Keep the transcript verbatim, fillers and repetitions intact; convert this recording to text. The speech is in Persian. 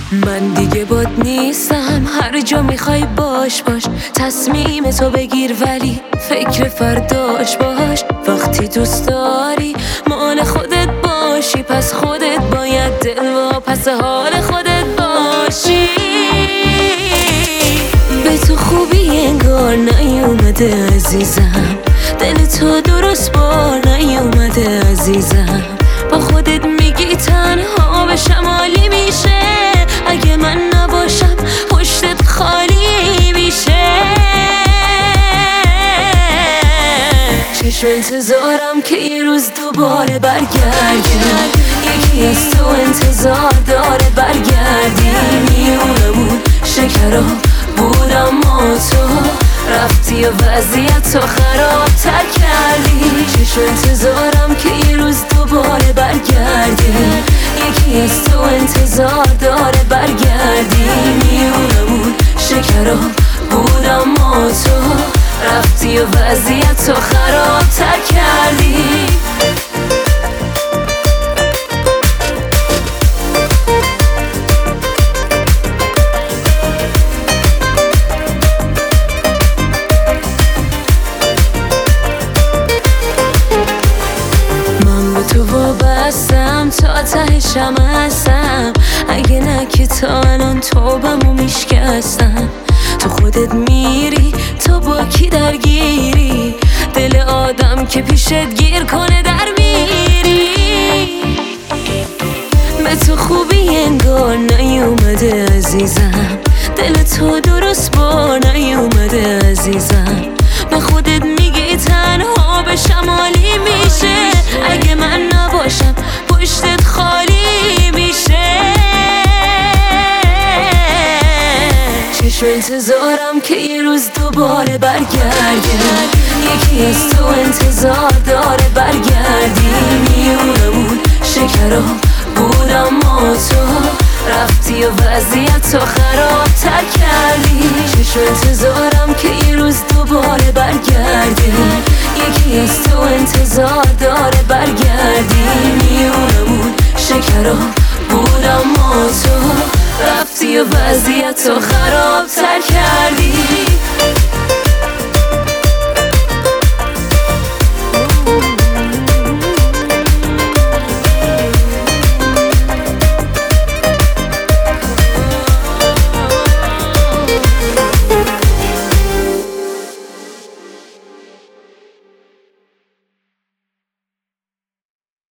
من دیگه باد نیستم، هر جا میخوای باش باش، تصمیم تو بگیر ولی فکر فرداش باش. وقتی دوست داری مال خودت باشی، پس خودت باید دل و پس حال خودت باشی. به تو خوبی انگار نیومده عزیزم، دل تو درست بار نیومده عزیزم. با خودت میگی تنها به شمالی میشه، اگه من نباشم پشتت خالی میشه. چشم انتظارم که یه روز دوباره برگردی، یکی از تو انتظار داره برگردی. میونمون شکراب بود اما تو رفتی و وضعیت تو خراب تر کردی. چشم انتظارم که یه روز دوباره برگردی، یکی از تو انتظار داره برگردی. میونمون شکراب بود اما تو رفتی و وضعیت تو خراب تر کردی. تو وابستم تا تهشم هستم، اگه نه که تا الان توبمو میشکستم. تو خودت میری تو با کی درگیری، دل آدم که پیشت گیر کنه در میری. به تو خوبی انگار نیومده عزیزم، دل تو درست بار نیومده عزیزم. به خودت میگی تنها به شمالی میشه، اگه من نباشم پشتت خالی میشه. چشم انتظارم که یه روز دوباره برگردی، یکی از تو انتظار داره برگردی. میونمون شکراب بود اما تو رفتی و وضعیت تو خراب تر کردی. چشم انتظارم که یه روز دوباره برگردی، یکی از تو انتظار داره برگردی. میونمون شکراب بود اما تو رفتی و وضعیت تو خراب تر کردی.